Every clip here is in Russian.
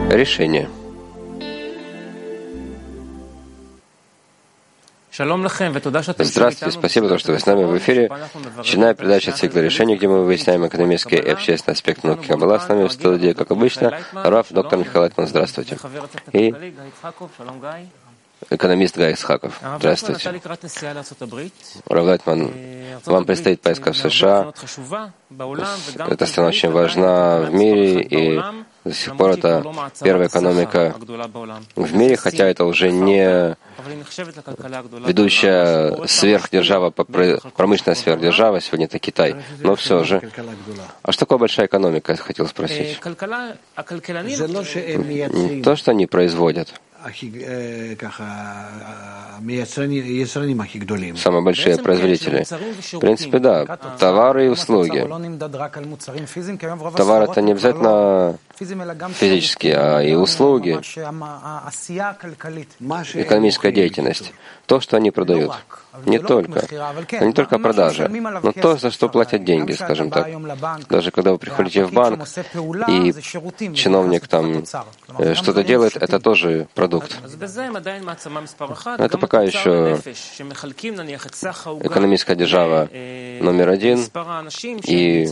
Решение. Здравствуйте, спасибо, что вы с нами в эфире. Начиная передачу цикла решений, где мы выясняем экономический и общественный аспект науки Каббала. С нами в студии, как обычно, Рав, доктор Михаил Лайтман. Здравствуйте. И экономист Гай Ицхаков. Здравствуйте. Рав Лайтман, вам предстоит поездка в США. Эта страна очень важна в мире, и до сих пор это первая экономика в мире, хотя это уже не ведущая сверхдержава, промышленная сверхдержава, сегодня это Китай, но все же. А что такое большая экономика, я хотел спросить? Не то, что они производят. Самые большие производители. В принципе, да. Товары и услуги. Товар — это не обязательно физические, а и услуги. Экономическая деятельность. То, что они продают. Не только продажа, но то, за что платят деньги, скажем так. Даже когда вы приходите в банк, и чиновник там что-то делает, это тоже продукт. Это пока еще экономическая держава номер один, и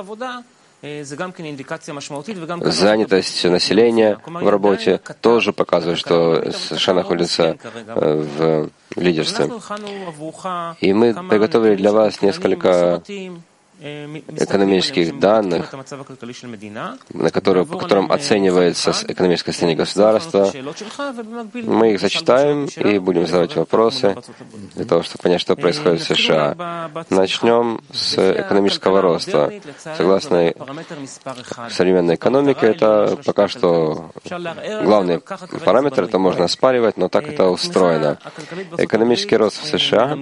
занятость населения в работе тоже показывает, что США находится в лидерстве. И мы приготовили для вас несколько экономических данных, по которым оценивается экономическое состояние государства. Мы их зачитаем и будем задавать вопросы для того, чтобы понять, что происходит в США. Начнем с экономического роста. Согласно современной экономике, это пока что главный параметр, это можно оспаривать, но так это устроено. Экономический рост в США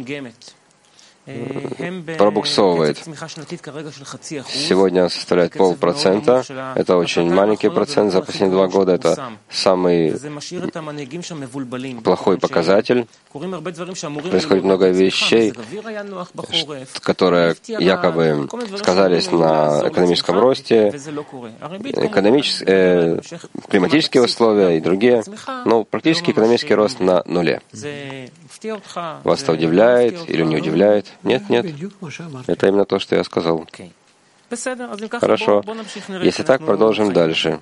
пробуксовывает. Сегодня он составляет 0,5%. Это очень маленький процент за последние 2 года. Это самый плохой показатель. Происходит много вещей, которые якобы сказались на экономическом росте, климатические условия и другие. Но практически экономический рост на нуле. Вас это удивляет или не удивляет? Нет. Это именно то, что я сказал. Хорошо. Если так, продолжим дальше.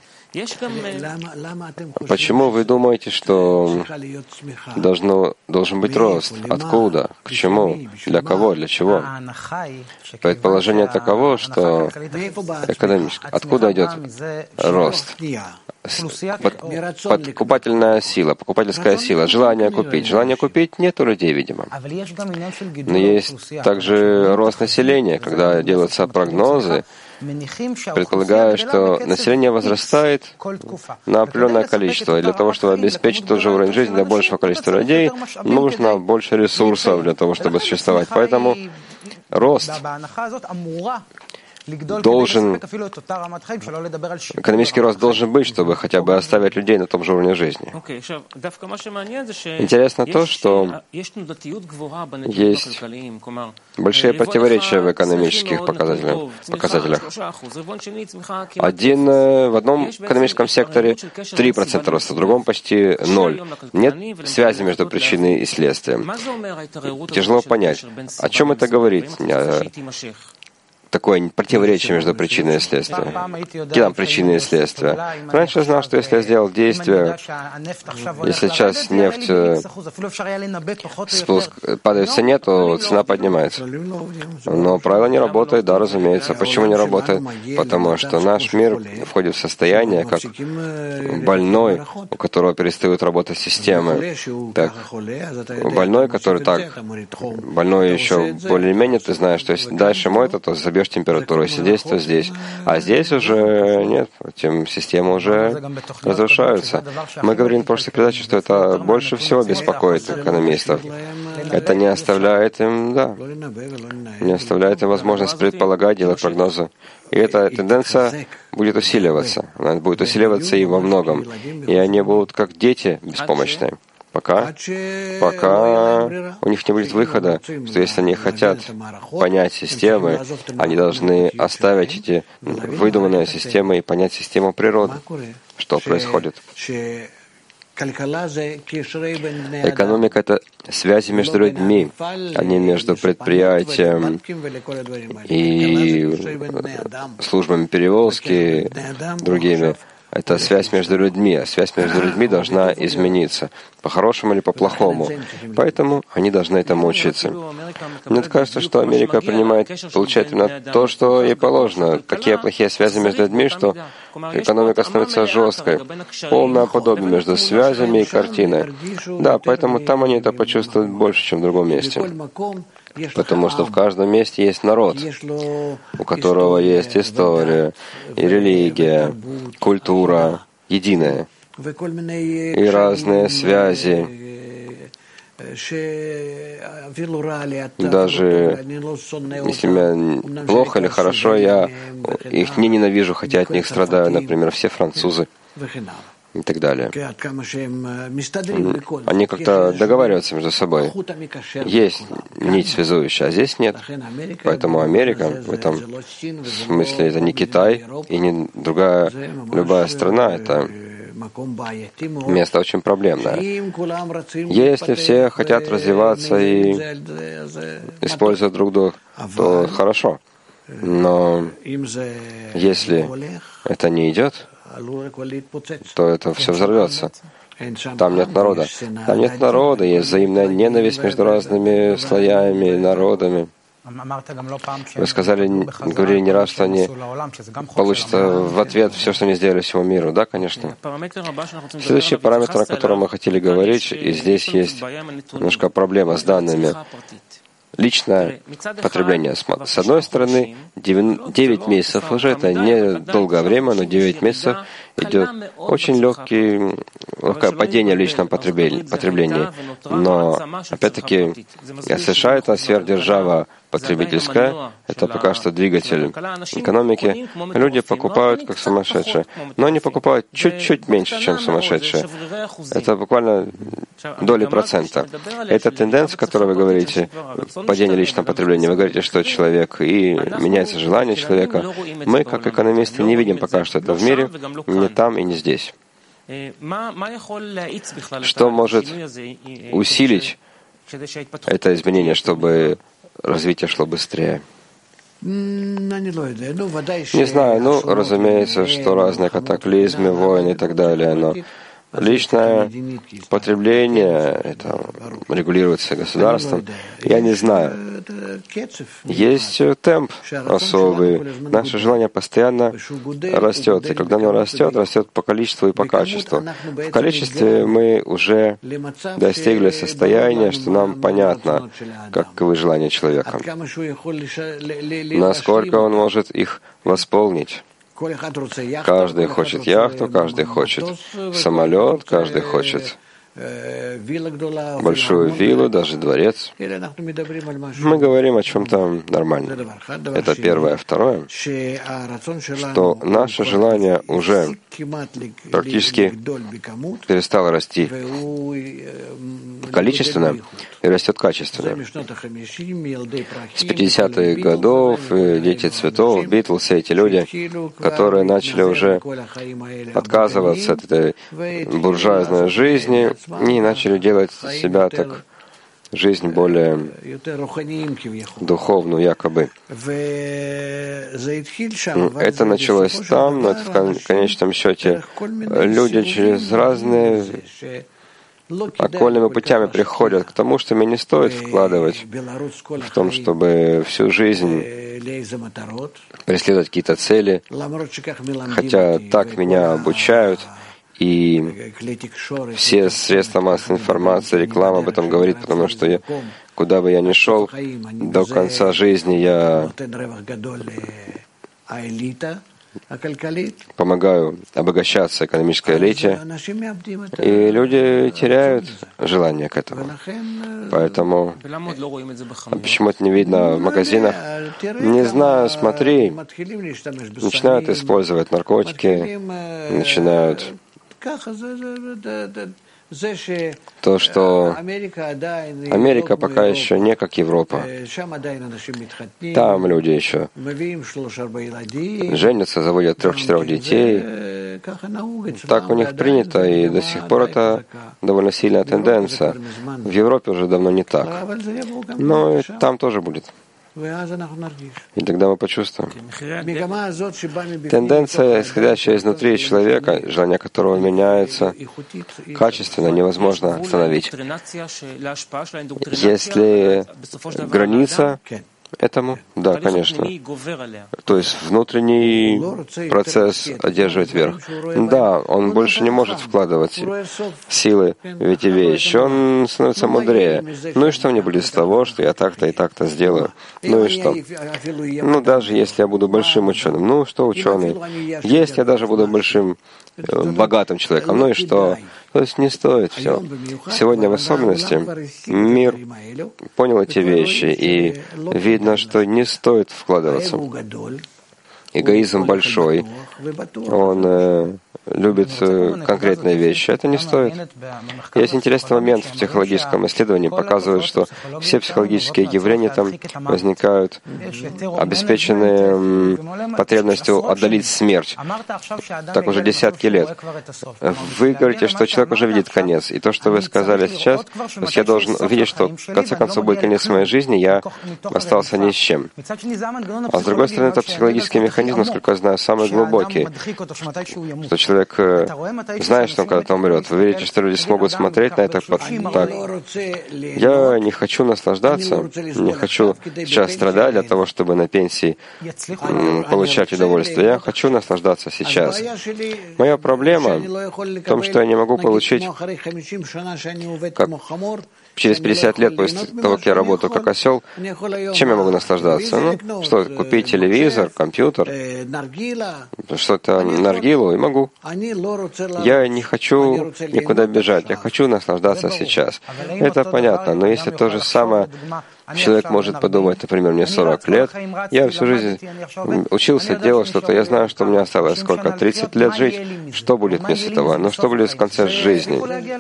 Почему вы думаете, что должен быть рост? Откуда? К чему? Для кого? Для чего? Предположение таково, что экономически. Откуда идет рост? Покупательная сила, покупательская сила, желание купить. Желание купить нет у людей, видимо. Но есть также рост населения, когда делаются прогнозы, предполагая, что население возрастает на определенное количество. И для того, чтобы обеспечить тот же уровень жизни для большего количества людей, нужно больше ресурсов для того, чтобы существовать. Поэтому рост экономический рост должен быть, чтобы хотя бы оставить людей на том же уровне жизни. Интересно то, что есть большие противоречия в экономических показателях. В одном экономическом секторе 3% роста, в другом почти 0. Нет связи между причиной и следствием. Тяжело понять, о чем это говорит. Такое противоречие между причиной и следствием. Какие там причины и следствия? Раньше я знал, что если я сделал действие, если сейчас нефть падает в цене, то цена поднимается. Но правило не работает, да, разумеется. Почему не работает? Потому что наш мир входит в состояние, как больной, у которого перестают работать системы. Так, больной, который больной еще более-менее, ты знаешь, что если дальше моет, то забьешь температуру, если здесь, то здесь. А здесь уже нет, системы уже разрушаются. Мы говорили в прошлой передаче, что это больше всего беспокоит экономистов. Это не оставляет им, возможность предполагать, делать прогнозы. И эта тенденция будет усиливаться. Она будет усиливаться и во многом. И они будут как дети беспомощные. пока у них не будет выхода, что если они хотят понять системы, они должны оставить эти выдуманные системы и понять систему природы. Что происходит? Экономика — это связи между людьми, а не между предприятием и службами перевозки, другими. Это связь между людьми, а связь между людьми должна измениться, по-хорошему или по-плохому. Поэтому они должны этому учиться. Мне кажется, что Америка получает именно то, что ей положено. Такие плохие связи между людьми, что экономика становится жесткой. Полное подобие между связями и картиной. Да, поэтому там они это почувствуют больше, чем в другом месте. Потому что в каждом месте есть народ, у которого есть история и религия, культура единая, и разные связи. Даже если мне плохо или хорошо, я их не ненавижу, хотя от них страдаю, например, все французы и так далее. Они как-то договариваются между собой. Есть нить связующая, а здесь нет. Поэтому Америка в этом смысле это не Китай и не другая любая страна. Это место очень проблемное. Если все хотят развиваться и использовать друг друга, то хорошо. Но если это не идет, то это все взорвется. Там нет народа. Там нет народа, есть взаимная ненависть между разными слоями, народами. Вы говорили не раз, что они получат в ответ все, что они сделали всему миру. Да, конечно. Следующий параметр, о котором мы хотели говорить, и здесь есть немножко проблема с данными. Личное потребление. С одной стороны, 9 месяцев уже, это не долгое время, но 9 месяцев идет очень легкое падение в личном потреблении. Но, опять-таки, США — это сверхдержава потребительская, это пока что двигатель экономики. Люди покупают как сумасшедшие, но они покупают чуть-чуть меньше, чем сумасшедшие. Это буквально доли процента. Эта тенденция, о которой вы говорите, падение личного потребления, вы говорите, что человек и меняется желание человека. Мы, как экономисты, не видим пока что это в мире, не там и не здесь. Что может усилить это изменение, чтобы развитие шло быстрее? Не знаю, разумеется, что разные катаклизмы, войны и так далее, но личное потребление, это регулируется государством. Я не знаю. Есть темп особый. Наше желание постоянно растет. И когда оно растет, растет по количеству и по качеству. В количестве мы уже достигли состояния, что нам понятно, каковы желания человека. Насколько он может их восполнить. Каждый хочет яхту, каждый хочет самолет, каждый хочет большую виллу, даже дворец. Мы говорим о чем-то нормальном. Это первое. Второе, что наше желание уже практически перестало расти количественно и растет качественно. С 50-х годов дети цветов, Битлз, все эти люди, которые начали уже отказываться от этой буржуазной жизни, и начали делать себя так, жизнь более духовную, якобы. Это началось там, но это в конечном счете люди через разные окольными путями приходят к тому, что мне не стоит вкладывать в том, чтобы всю жизнь преследовать какие-то цели, хотя так меня обучают, и все средства массовой информации, реклама об этом говорит, потому что куда бы я ни шел, до конца жизни я помогаю обогащаться экономической элите, и люди теряют желание к этому. Поэтому почему это не видно в магазинах? Не знаю, смотри, начинают использовать наркотики, начинают То, что Америка пока еще не как Европа. Там люди еще женятся, заводят 3-4 детей. Так у них принято, и до сих пор это довольно сильная тенденция. В Европе уже давно не так. Но и там тоже будет. И тогда мы почувствуем. Тенденция, исходящая изнутри человека, желание которого меняется качественно, невозможно остановить. Если граница этому, да, конечно. То есть внутренний процесс одерживает верх. Да, он больше не может вкладывать силы в эти вещи. Он становится мудрее. Ну и что мне будет с того, что я так-то и так-то сделаю? Ну и что? Ну даже если я буду большим ученым. Ну что ученый? Если я даже буду большим богатым человеком. Ну и что? То есть не стоит все. Сегодня в особенности мир понял эти вещи, и видно, что не стоит вкладываться. Эгоизм большой, он любит конкретные вещи. Это не стоит. Есть интересный момент в психологическом исследовании, показывает, что все психологические явления там возникают обеспеченные потребностью отдалить смерть. Так уже десятки лет. Вы говорите, что человек уже видит конец. И то, что вы сказали сейчас, то есть я должен увидеть, что в конце концов будет конец моей жизни, я остался ни с чем. А с другой стороны, это психологический механизм, насколько я знаю, самый глубокий. Что человек знает, что он когда-то умрет. Вы верите, что люди смогут смотреть на это так? Я не хочу наслаждаться, не хочу сейчас страдать для того, чтобы на пенсии получать удовольствие. Я хочу наслаждаться сейчас. Моя проблема в том, что я не могу получить, как через 50 лет после того, как я работаю как осел, чем я могу наслаждаться? Ну, что, купить телевизор, компьютер, что-то наргилу, и могу. Я не хочу никуда бежать, я хочу наслаждаться сейчас. Это понятно, но если то же самое человек может подумать, например, мне 40 лет, я всю жизнь учился, делал что-то, я знаю, что у меня осталось сколько, 30 лет жить, что будет вместо этого? Ну, что будет в конце жизни?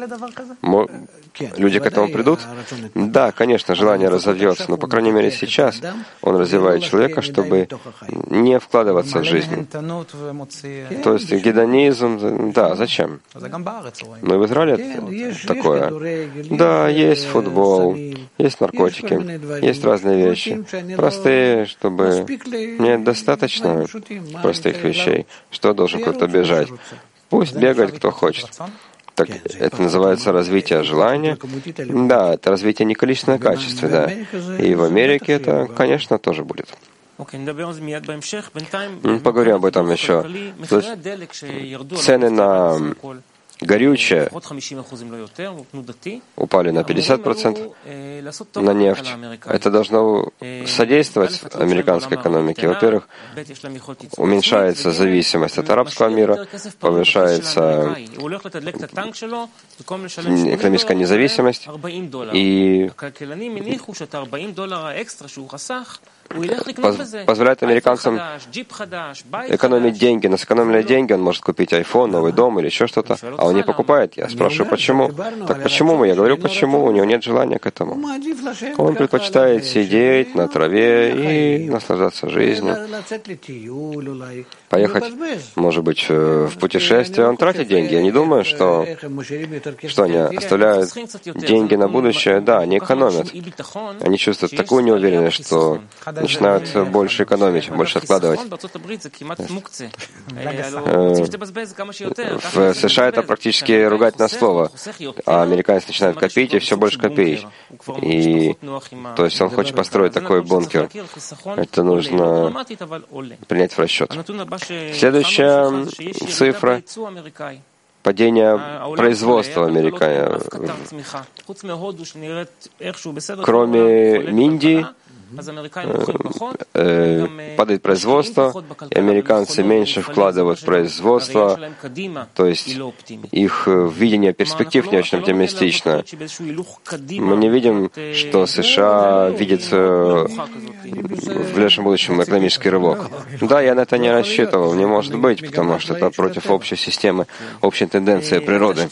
Люди к этому придут? Да, конечно, желание разовьется, но, по крайней мере, сейчас он развивает человека, чтобы не вкладываться в жизнь. То есть гедонизм, да, зачем? Но в Израиле такое. Да, есть футбол, есть наркотики, есть разные вещи. Простые, чтобы... Мне достаточно простых вещей. Что должен кто-то бежать? Пусть бегает, кто хочет. Так это называется развитие желания. Да, это развитие не количественное, а качественное. Да. И в Америке это, конечно, тоже будет. Поговорим об этом еще. Цены на горючее упали на 50%, на нефть. Это должно содействовать американской экономике. Во-первых, уменьшается зависимость от арабского мира, повышается экономическая независимость, и позволяет американцам экономить деньги. На сэкономленные деньги он может купить iPhone, новый дом или еще что-то, а он не покупает. Я спрашиваю, почему? Так почему? Я говорю, почему? У него нет желания к этому. Он предпочитает сидеть на траве и наслаждаться жизнью. Поехать, может быть, в путешествие. Он тратит деньги. Я не думаю, что они оставляют деньги на будущее. Да, они экономят. Они чувствуют такую неуверенность, что начинают больше экономить, больше откладывать. В США это практически ругательное слово, а американец начинает копить и все больше копить. И, то есть он хочет построить такой бункер. Это нужно принять в расчет. Следующая цифра — падение производства американцев. Кроме Индии, падает производство, и американцы меньше вкладывают в производство, то есть их видение перспектив не очень оптимистично. Мы не видим, что США видит в ближайшем будущем экономический рывок. Да, я на это не рассчитывал, не может быть, потому что это против общей системы, общей тенденции природы.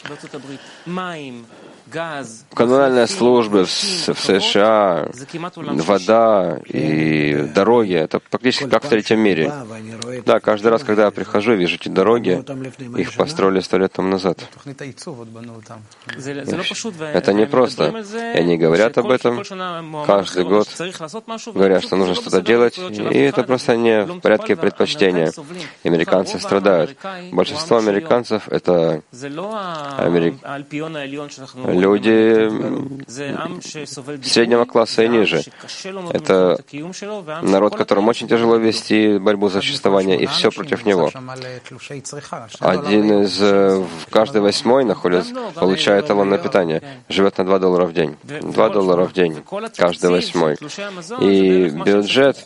Коммунальные службы в США, вода и дороги — это практически как в третьем мире. Да, каждый раз, когда я прихожу и вижу эти дороги, их построили 100 лет тому назад. Это не просто. И они говорят об этом каждый год, говорят, что нужно что-то делать, и это просто не в порядке предпочтения. Американцы страдают. Большинство американцев — это люди среднего класса и ниже. Это народ, которому очень тяжело вести борьбу за существование, и все против него. Один из каждый 8 получает талон на питание, живет на $2 в день. $2 в день, каждый 8. И бюджет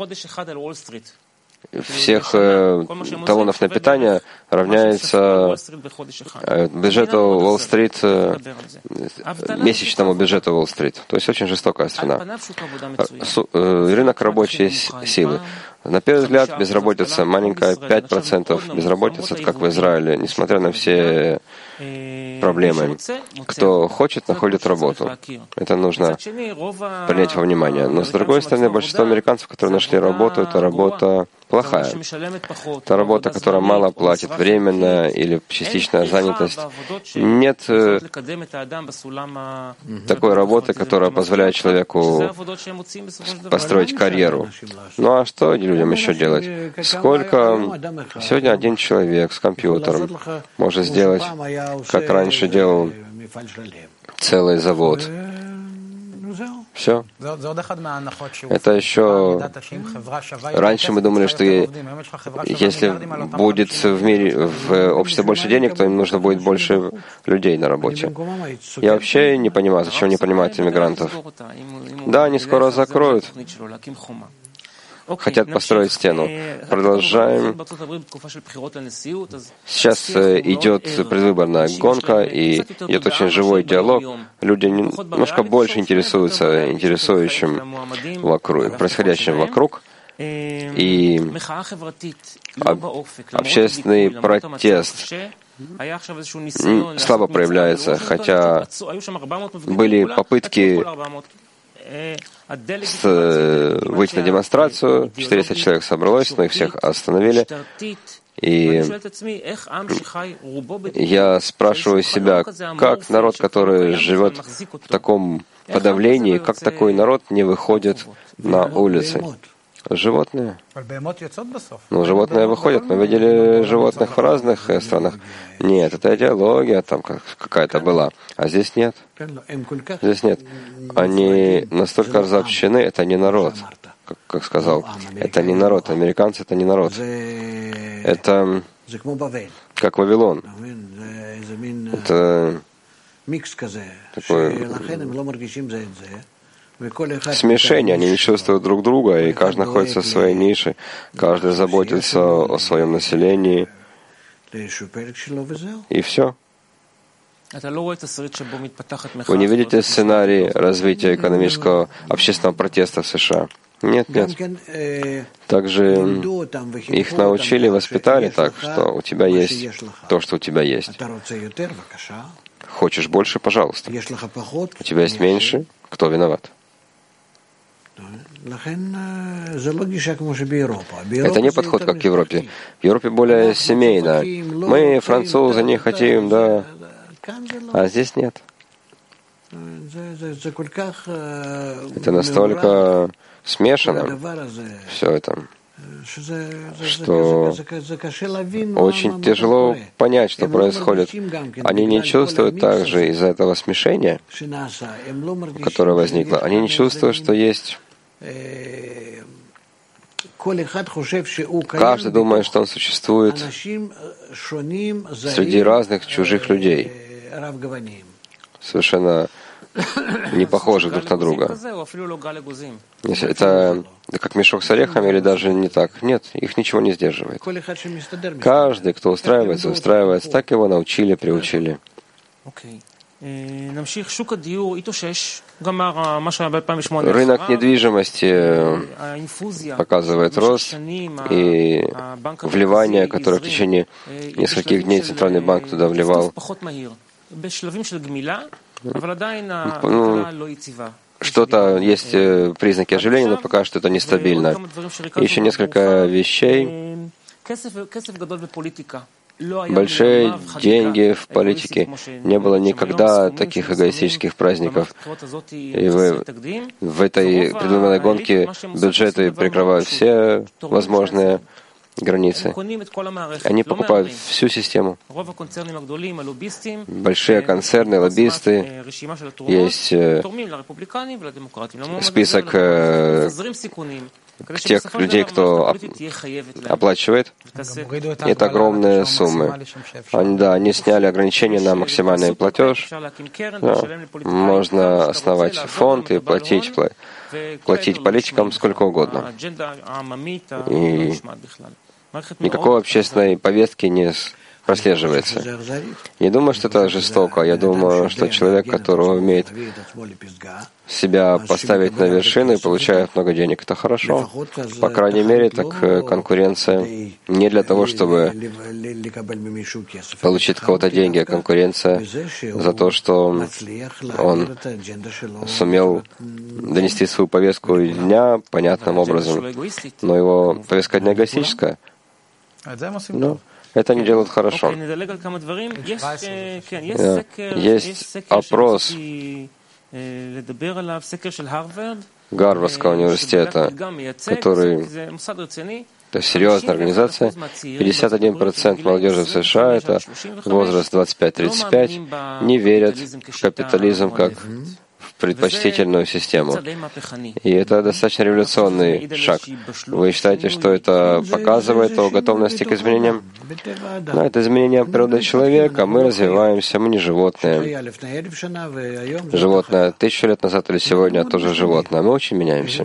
всех талонов на питание равняется бюджету Уолл-стрит, месячному бюджету Уолл-стрит. То есть очень жестокая страна. Рынок рабочей силы. На первый взгляд, безработица маленькая, 5% безработица, как в Израиле, несмотря на все проблемы. Кто хочет, находит работу. Это нужно принять во внимание. Но, с другой стороны, большинство американцев, которые нашли работу, это работа плохая. Это работа, которая мало платит, временная или частичная занятость. Нет такой работы, которая позволяет человеку построить карьеру. Ну а что людям еще делать? Сколько сегодня один человек с компьютером может сделать, как раньше делал целый завод? Все. Это еще... Раньше мы думали, что если будет в мире, в обществе больше денег, то им нужно будет больше людей на работе. Я вообще не понимаю, зачем они принимают иммигрантов. Да, они скоро закроют. Хотят построить стену. Продолжаем. Сейчас идет предвыборная гонка, и идет очень живой диалог. Люди немножко больше интересуются интересующим вокруг, происходящим вокруг. И общественный протест слабо проявляется, хотя были попытки выйти на демонстрацию, 400 человек собралось, но их всех остановили. И я спрашиваю себя, как народ, который живет в таком подавлении, как такой народ не выходит на улицы? Животные. Ну, животные выходят. Мы видели животных в разных странах. Нет, это идеология там какая-то была. А здесь нет. Здесь нет. Они настолько разобщены, это не народ. Как сказал, это не народ. Американцы — это не народ. Это как Вавилон. Это такое смешение, они не чувствуют друг друга, и каждый находится в своей нише, каждый заботится о своем населении, и все. Вы не видите сценарий развития экономического, общественного протеста в США? Нет, нет. Также их научили, воспитали так, что у тебя есть то, что у тебя есть. Хочешь больше, пожалуйста. У тебя есть меньше, кто виноват? Это не подход, как в Европе. В Европе более семейно. Мы, французы, не хотим, да. А здесь нет. Это настолько смешано, все это, что очень тяжело понять, что происходит. Они не чувствуют также из-за этого смешения, которое возникло. Они не чувствуют, что есть... Каждый думает, что он существует среди разных чужих людей, совершенно не похожих друг на друга. Если это как мешок с орехами или даже не так. Нет, их ничего не сдерживает. Каждый, кто устраивается, так его научили, приучили. Рынок недвижимости показывает рост, и вливание, которое в течение нескольких дней Центральный банк туда вливал, что-то есть признаки оживления, но пока что это нестабильно. Еще несколько вещей. Большие деньги в политике. Не было никогда таких эгоистических праздников. И в этой предвыборной гонке бюджеты прикрывают все возможные границы. Они покупают всю систему. Большие концерны, лоббисты. Есть список тех людей, кто оплачивает. Это огромные суммы. Они сняли ограничения на максимальный платеж. Можно основать фонд и платить политикам сколько угодно. И никакой общественной повестки не прослеживается. Не думаю, что это жестоко. Я думаю, что человек, который умеет себя поставить на вершину и получает много денег, это хорошо. По крайней мере, так конкуренция не для того, чтобы получить от кого-то деньги, а конкуренция за то, что он сумел донести свою повестку дня понятным образом. Но его повестка дня эгоистическая. Но это они делают хорошо. Есть опрос Гарвардского университета, который, это серьезная организация, 51% молодежи в США, это возраст 25-35, не верят в капитализм как в предпочтительную систему. И это достаточно революционный шаг. Вы считаете, что это показывает о готовности к изменениям? Да, это изменение природы человека. Мы развиваемся, мы не животные. Животное 1000 лет назад или сегодня тоже животное. Мы очень меняемся.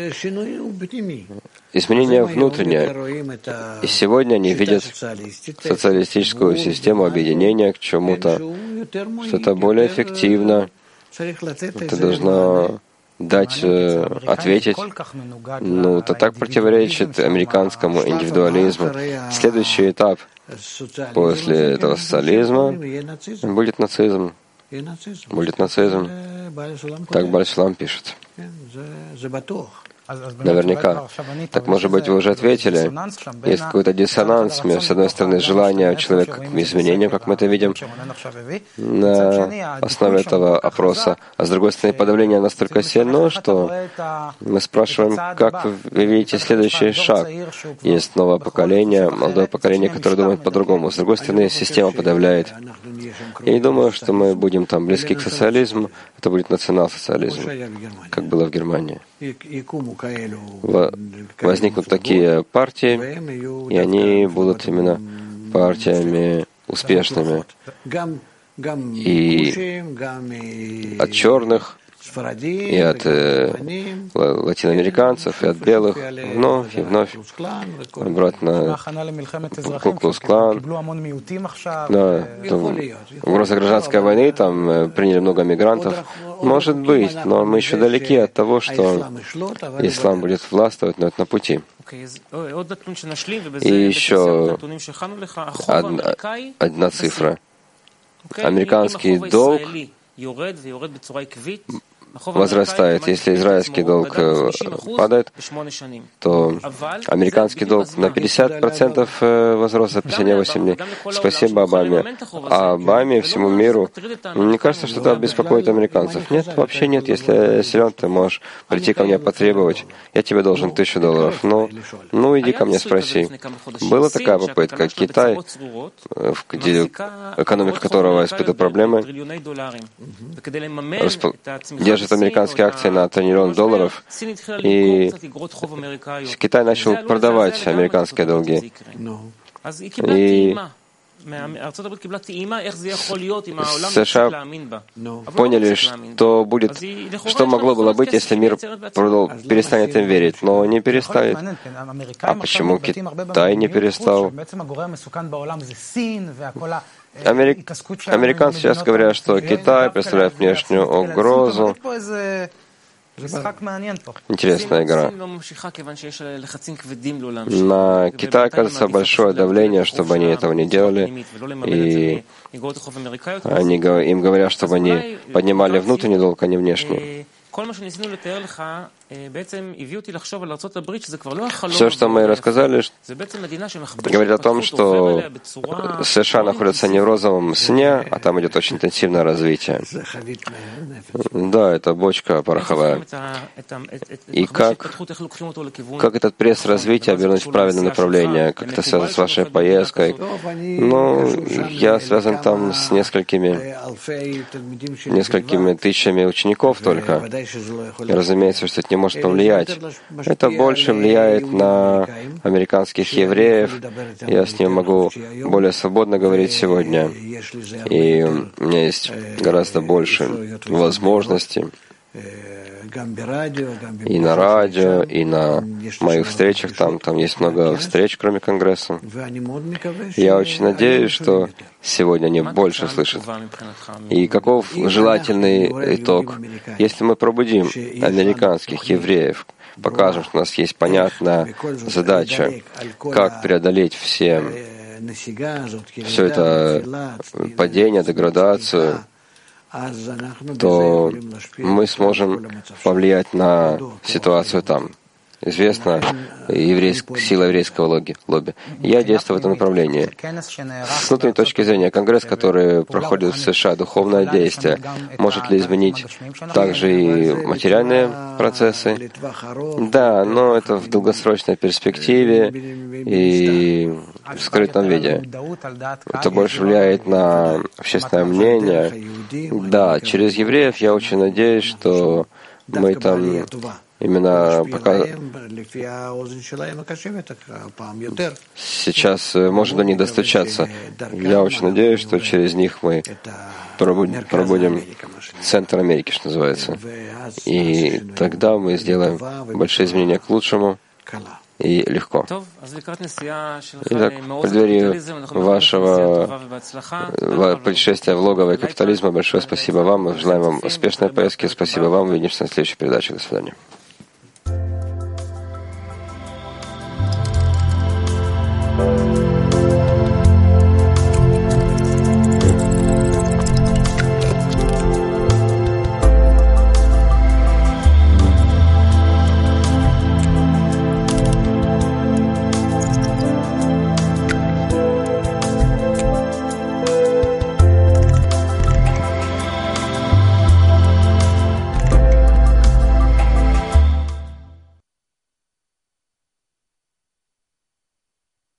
Изменение внутреннее. И сегодня они видят социалистическую систему объединения к чему-то, что-то более эффективно. Ты должна дать, ответить. Это так противоречит американскому индивидуализму. Следующий этап после этого социализма будет нацизм. Будет нацизм. Так Баль-Шулам пишет. Наверняка. Так, может быть, вы уже ответили. Есть какой-то диссонанс, с одной стороны, желание человека к изменениям, как мы это видим, на основе этого опроса, а с другой стороны, подавление настолько сильно, что мы спрашиваем, как вы видите следующий шаг. Есть новое поколение, молодое поколение, которое думает по-другому. С другой стороны, система подавляет. Я не думаю, что мы будем там близки к социализму, это будет национал-социализм, как было в Германии. Возникнут такие партии, и они будут именно партиями успешными. И от черных, и от латиноамериканцев, и от белых, вновь и вновь обратно Ку-Клукс-Клан. Угроза гражданской войны, там приняли много мигрантов. Может быть, но мы еще далеки от того, что ислам будет властвовать, но это на пути. И еще одна цифра. Американский долг возрастает. Если израильский долг падает, то американский долг на 50% возрос за последние 8 дней. Спасибо Обаме. А Обаме и всему миру, мне кажется, что это беспокоит американцев. Нет, вообще нет. Если я силен, ты можешь прийти ко мне потребовать. Я тебе должен $1000. Ну, иди ко мне, спроси. Была такая попытка. Китай, экономика которого испытывает проблемы, держит американские акции на $1 триллион, и Китай начал продавать американские долги. И США поняли, что будет, что могло было быть, если мир перестанет им верить, но не перестали. А почему Китай не перестал? Американцы сейчас говорят, что Китай представляет внешнюю угрозу. Интересная игра. На Китай оказывается большое давление, чтобы они этого не делали. И им говорят, чтобы они поднимали внутренний долг, а не внешний. Все, что мы рассказали, говорит о том, что США находятся не в розовом сне, а там идет очень интенсивное развитие. Да, это бочка пороховая. И как этот пресс развития обернуть в правильное направление? Как это связано с вашей поездкой? Ну, я связан там с несколькими тысячами учеников только. И, разумеется, что это не может повлиять. Это больше влияет на американских евреев. Я с ними могу более свободно говорить сегодня. И у меня есть гораздо больше возможностей. И на радио, и на моих встречах. Там есть много встреч, кроме Конгресса. Я очень надеюсь, что сегодня они больше слышат. И каков желательный итог? Если мы пробудим американских евреев, покажем, что у нас есть понятная задача, как преодолеть все это падение, деградацию, то мы сможем повлиять на ситуацию там. Известна сила еврейского лобби. Я действую в этом направлении. С внутренней точки зрения, Конгресс, который проходит в США, духовное действие, может ли изменить также и материальные процессы? Да, но это в долгосрочной перспективе и в скрытом виде. Это больше влияет на общественное мнение. Да, через евреев я очень надеюсь, что мы там именно пока сейчас можно до них достучаться. Я очень надеюсь, что через них мы пробудем центр Америки, что называется. И тогда мы сделаем большие изменения к лучшему и легко. Итак, в преддверии вашего путешествия в логово капитализма большое спасибо вам. Мы желаем вам успешной поездки. Спасибо вам. Увидимся на следующей передаче. До свидания.